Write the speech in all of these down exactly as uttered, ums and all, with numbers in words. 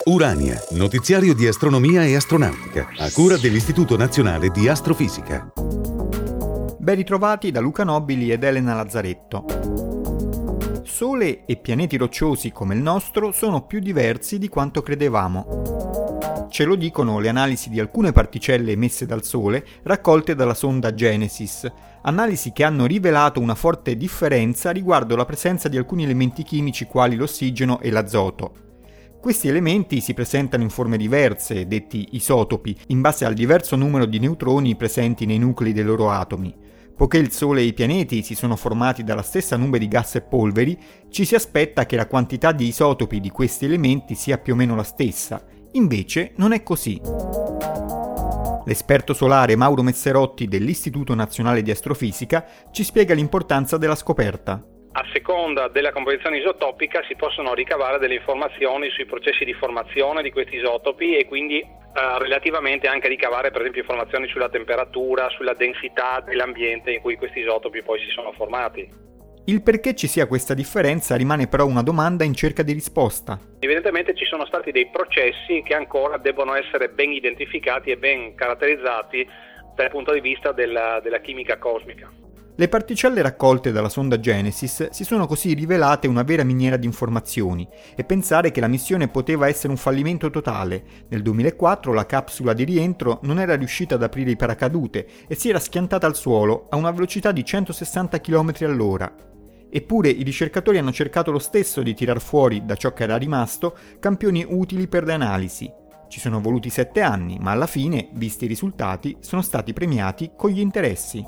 Urania, notiziario di astronomia e astronautica, a cura dell'Istituto Nazionale di Astrofisica. Ben ritrovati da Luca Nobili ed Elena Lazzaretto. Sole e pianeti rocciosi come il nostro sono più diversi di quanto credevamo. Ce lo dicono le analisi di alcune particelle emesse dal Sole raccolte dalla sonda Genesis, analisi che hanno rivelato una forte differenza riguardo la presenza di alcuni elementi chimici quali l'ossigeno e l'azoto. Questi elementi si presentano in forme diverse, detti isotopi, in base al diverso numero di neutroni presenti nei nuclei dei loro atomi. Poiché il Sole e i pianeti si sono formati dalla stessa nube di gas e polveri, ci si aspetta che la quantità di isotopi di questi elementi sia più o meno la stessa. Invece non è così. L'esperto solare Mauro Messerotti dell'Istituto Nazionale di Astrofisica ci spiega l'importanza della scoperta. A seconda della composizione isotopica si possono ricavare delle informazioni sui processi di formazione di questi isotopi e quindi eh, relativamente anche ricavare per esempio informazioni sulla temperatura, sulla densità dell'ambiente in cui questi isotopi poi si sono formati. Il perché ci sia questa differenza rimane però una domanda in cerca di risposta. Evidentemente ci sono stati dei processi che ancora debbono essere ben identificati e ben caratterizzati dal punto di vista della, della chimica cosmica. Le particelle raccolte dalla sonda Genesis si sono così rivelate una vera miniera di informazioni e pensare che la missione poteva essere un fallimento totale. Nel duemilaquattro la capsula di rientro non era riuscita ad aprire i paracadute e si era schiantata al suolo a una velocità di centosessanta chilometri all'ora. Eppure i ricercatori hanno cercato lo stesso di tirar fuori da ciò che era rimasto campioni utili per le analisi. Ci sono voluti sette anni, ma alla fine, visti i risultati, sono stati premiati con gli interessi.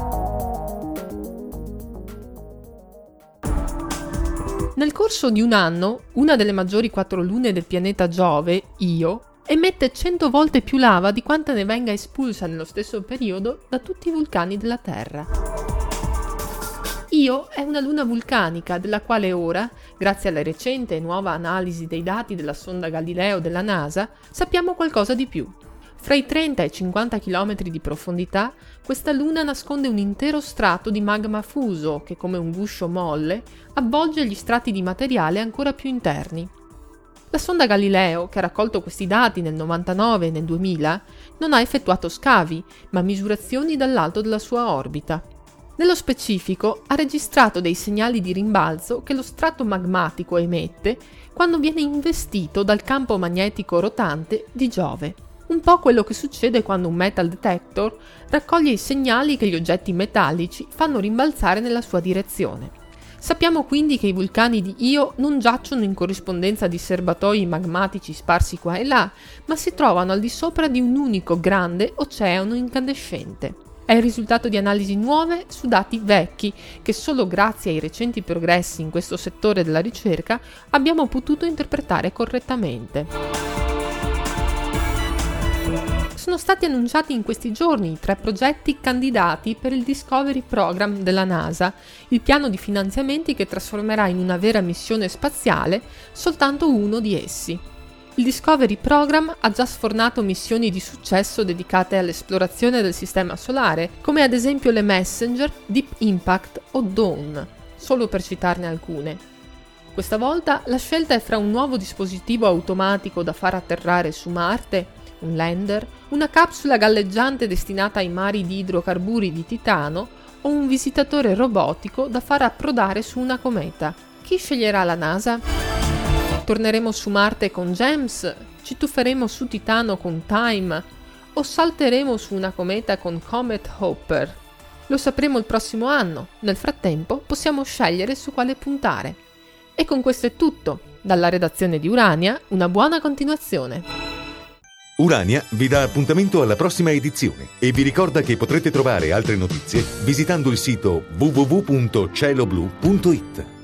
Nel corso di un anno, una delle maggiori quattro lune del pianeta Giove, Io, emette cento volte più lava di quanta ne venga espulsa nello stesso periodo da tutti i vulcani della Terra. Io è una luna vulcanica della quale ora, grazie alla recente e nuova analisi dei dati della sonda Galileo della NASA, sappiamo qualcosa di più. Fra i trenta e i cinquanta chilometri di profondità, questa luna nasconde un intero strato di magma fuso che, come un guscio molle, avvolge gli strati di materiale ancora più interni. La sonda Galileo, che ha raccolto questi dati nel novantanove e nel duemila, non ha effettuato scavi, ma misurazioni dall'alto della sua orbita. Nello specifico, ha registrato dei segnali di rimbalzo che lo strato magmatico emette quando viene investito dal campo magnetico rotante di Giove. Un po' quello che succede quando un metal detector raccoglie i segnali che gli oggetti metallici fanno rimbalzare nella sua direzione. Sappiamo quindi che i vulcani di Io non giacciono in corrispondenza di serbatoi magmatici sparsi qua e là, ma si trovano al di sopra di un unico grande oceano incandescente. È il risultato di analisi nuove su dati vecchi che solo grazie ai recenti progressi in questo settore della ricerca abbiamo potuto interpretare correttamente. Sono stati annunciati in questi giorni tre progetti candidati per il Discovery Program della NASA, il piano di finanziamenti che trasformerà in una vera missione spaziale soltanto uno di essi. Il Discovery Program ha già sfornato missioni di successo dedicate all'esplorazione del Sistema Solare, come ad esempio le Messenger, Deep Impact o Dawn, solo per citarne alcune. Questa volta la scelta è fra un nuovo dispositivo automatico da far atterrare su Marte, un lander, una capsula galleggiante destinata ai mari di idrocarburi di titano o un visitatore robotico da far approdare su una cometa. Chi sceglierà la NASA? Torneremo su Marte con James? Ci tufferemo su Titano con Time? O salteremo su una cometa con Comet Hopper? Lo sapremo il prossimo anno. Nel frattempo possiamo scegliere su quale puntare. E con questo è tutto. Dalla redazione di Urania, una buona continuazione. Urania vi dà appuntamento alla prossima edizione e vi ricorda che potrete trovare altre notizie visitando il sito w w w punto cielo blu punto i t.